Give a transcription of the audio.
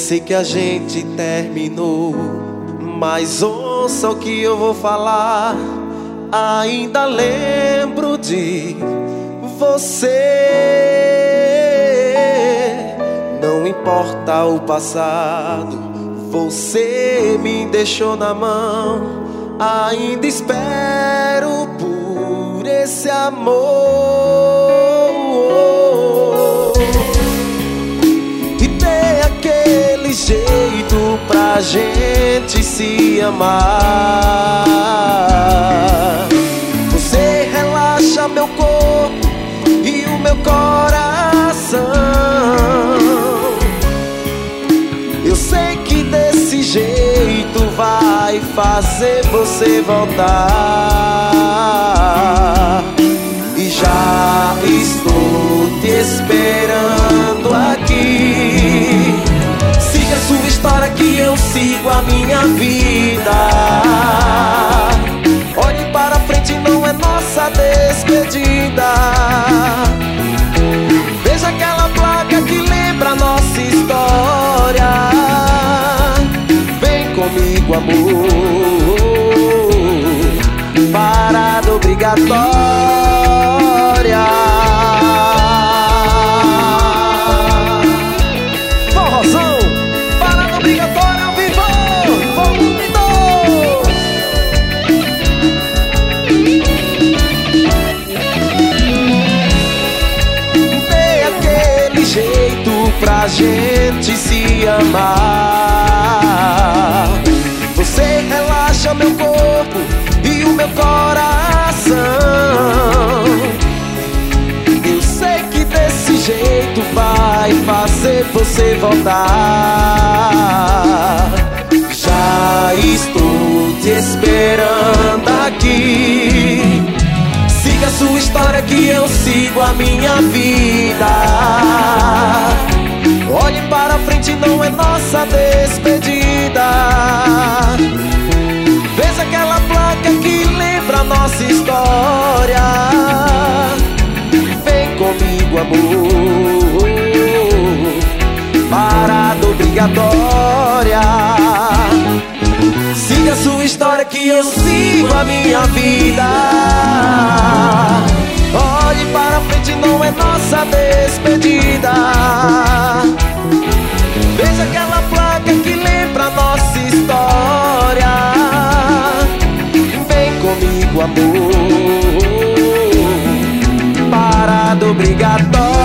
Sei que a gente terminou, mas ouça o que eu vou falar. Ainda lembro de você. Não importa o passado, você me deixou na mão. Ainda espero por esse amor e ter aquele jeito pra gente se amar. Você relaxa meu corpo e o meu coração. Eu sei que desse jeito vai fazer você voltar. E já estou te esperando aqui. Siga a sua história que eu sigo a minha vida. Olhe para frente, não é nossa despedida. Veja aquela placa que lembra a nossa história. Vem comigo, amor. Parada obrigatória. Forrozão, parada obrigatória ao vivo. Volume 2. Dê aquele jeito pra gente se amar. Você relaxa meu corpo e o meu coração. Eu sei que desse jeito vai fazer você voltar. Já estou te esperando aqui. Siga a sua história que eu sigo a minha vida. Olhe para frente, não é nossa despedida. Veja aquela placa que lembra a nossa história. Vem comigo, amor. Parada obrigatória. Siga a sua história que eu sigo a minha vida. Olhe para frente, não é nossa despedida. Veja aquela placa que lembra a nossa história. Vem comigo, amor. Parada obrigatória.